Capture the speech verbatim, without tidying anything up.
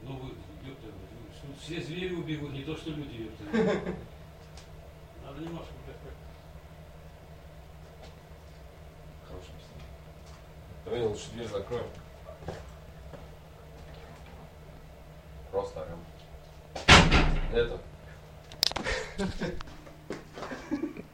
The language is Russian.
Ну вы, ёпта, все звери убегут, не то что люди, ёпта. Надо немножко как-то. Хороший пистолет. Давай лучше дверь закроем. Просто орем. Это.